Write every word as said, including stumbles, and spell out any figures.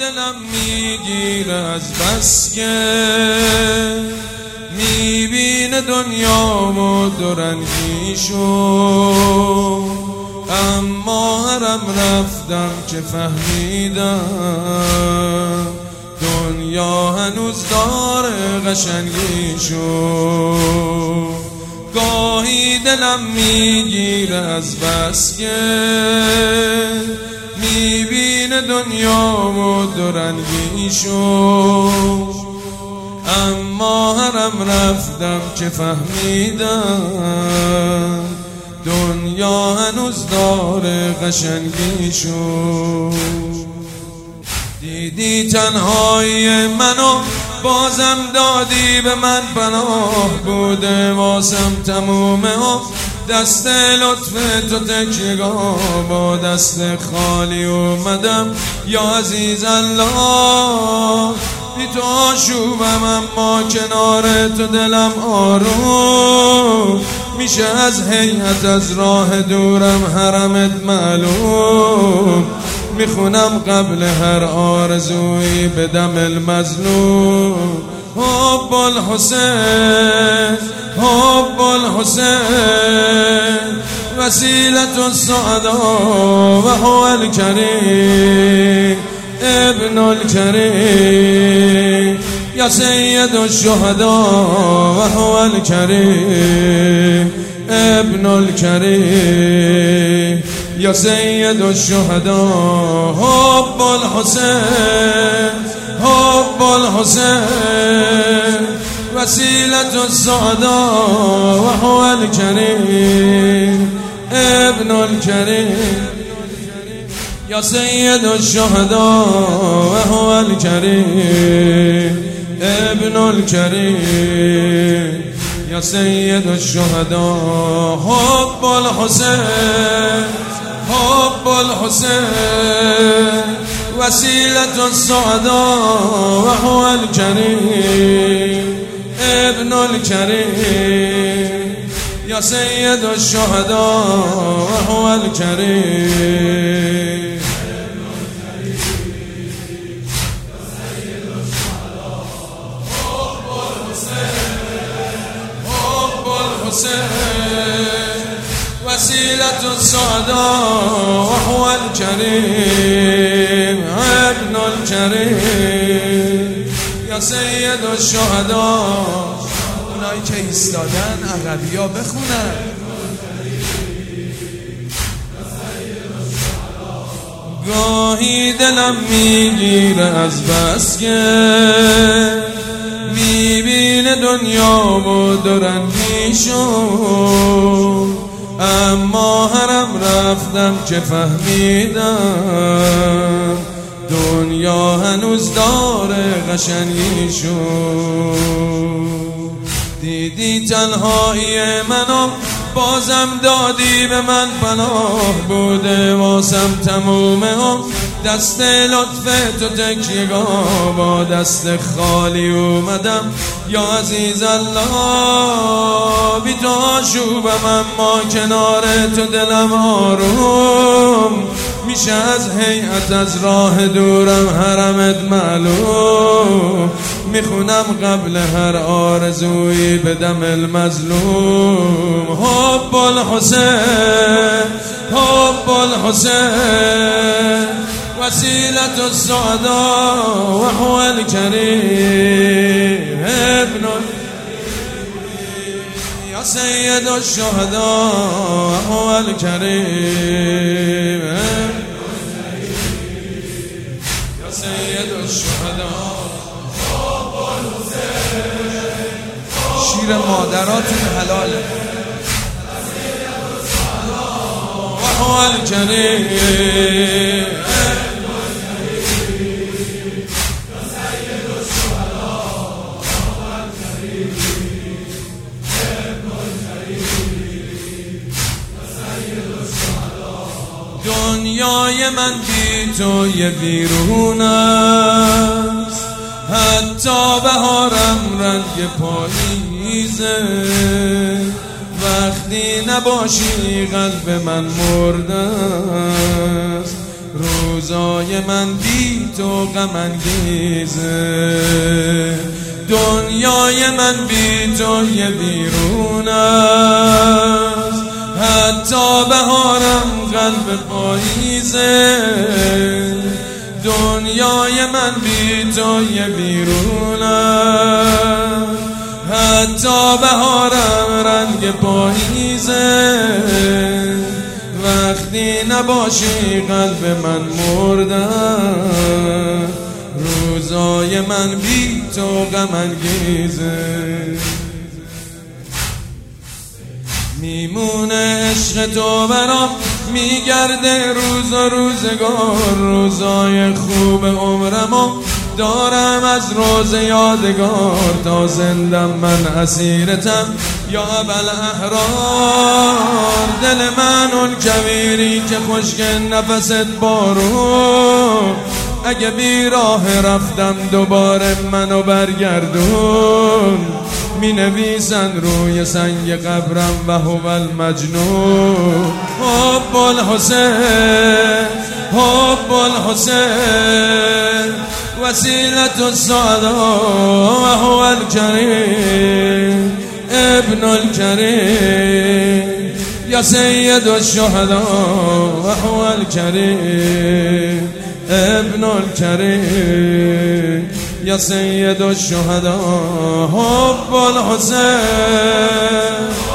دلم میگیره از بس که میبینه دنیا و دورنگیشو، اما هرم رفتم که فهمیدم دنیا هنوز داره قشنگیشو. گاهی دلم میگیره از بس که میبینه دنیا و دورنگیشو، اما هرم رفتم که فهمیدم دنیا هنوز داره قشنگیشو. دیدی تنهایی منو بازم دادی به من پناه، بوده واسم تمومه ها دست لطف تو تکیگاه، با دست خالی اومدم یا عزیز الله. بی تو آشوبم اما کنار تو دلم آروم میشه، از هیئت از راه دورم حرمت معلوم. میخونم قبل هر آرزویی به دم المظلوم. حب الحسین حب الحسین وسیلة السعداء و هو الکریم ابن الکریم یا سید الشهداء و هو الکریم ابن الکریم یا سید الشهداء. حب الحسین حب الحسین وسیلة السعداء و هو الکریم ابن الکریم یا سید الشهداء و هو الکریم ابن الکریم یا سید الشهداء. حب الحسین حب الحسین وسیلة السعداء و هو الکریم ابن الکریم یا سید الشهداء و هو الکریم. وسيلة السعداء وهو الكريم ابن الكريم یا سید الشهداء. اونایی که ایستادن عقبیا بخونن. گاهی دلم میگیره از بس که میبینه دنیا و دورنگیشو، اما هرم رفتم که فهمیدم دنیا هنوز داره قشنگیشو. دیدی تنهایی منو بازم دادی به من پناه، بوده واسم تمومه ها دست لطف تو تکیگاه، با دست خالی اومدم یا عزیز الله. بی تو آشوبم اما کنار تو دلم آروم میشه، از هیئت از راه دورم حرمت معلوم. میخونم قبل هر آرزویی به دم المظلوم. حب الحسین حب الحسین وسیلة السعداء و هو الکریم ابن یا سید الشهداء و هو الکریم یا سید الشهداء. شیر مادراتون حلاله. و هو الکریم دنیای من بی تو یه ویرون است، حتی بهارم رنگ پاییزه. وقتی نباشی قلب من مرده است، روز روزای من بی تو غم انگیزه، دنیای من بی تو یه بیرون است، حتی بهارم قلب پاییزه، دنیای من بی تو یه بیرون است، حتی بهارم رنگ پاییزه، وقتی نباشی قلب من مرده، روزای من بی تو غم انگیزه. میمونه عشق تو برام میگرده روز و روزگار، روزای خوب عمرمو دارم از روز یادگار، تا زندم من اسیرتم یا بالاحرار، دل من اون کویری که خشک نفست بارون، اگه بی راه رفتم دوباره منو برگردون، می نویسن روی سنگ قبرم و هو المجنون، حب الحسین حب الحسین وسیلة السعداء و هو الكریم ابن الكریم یا سید الشهداء و هو الكریم ابن الكریم یا سید الشهداء حب الحسین.